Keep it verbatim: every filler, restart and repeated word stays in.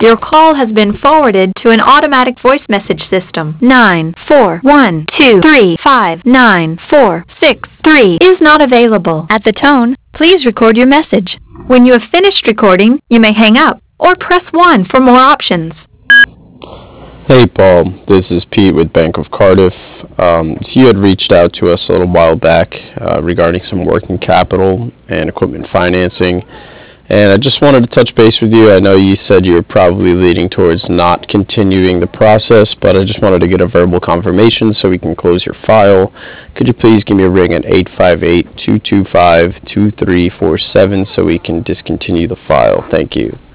Your call has been forwarded to an automatic voice message system. nine four one two three five nine four six three is not available. At the tone, please record your message. When you have finished recording, you may hang up or press one for more options. Hey Paul, this is Pete with Bank of Cardiff. Um, so you had reached out to us a little while back uh, regarding some working capital and equipment financing. And I just wanted to touch base with you. I know you said you were probably leaning towards not continuing the process, but I just wanted to get a verbal confirmation so we can close your file. Could you please give me a ring at eight five eight, two two five, two three four seven so we can discontinue the file? Thank you.